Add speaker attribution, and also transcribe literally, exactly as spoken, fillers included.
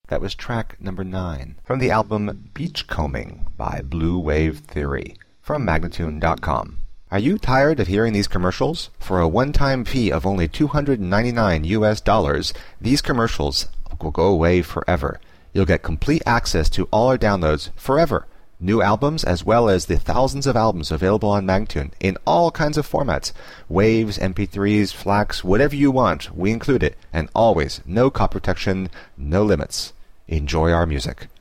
Speaker 1: That was track number nine from the album Beachcombing by Blue Wave Theory from Magnatune dot com. Are you tired of hearing these commercials? For a one-time fee of only two hundred ninety-nine U S dollars, these commercials will go away forever. You'll get complete access to all our downloads forever. New albums as well as the thousands of albums available on Magnatune in all kinds of formats. Waves, M P threes, FLACs, whatever you want, we include it. And always, no copy protection, no limits. Enjoy our music.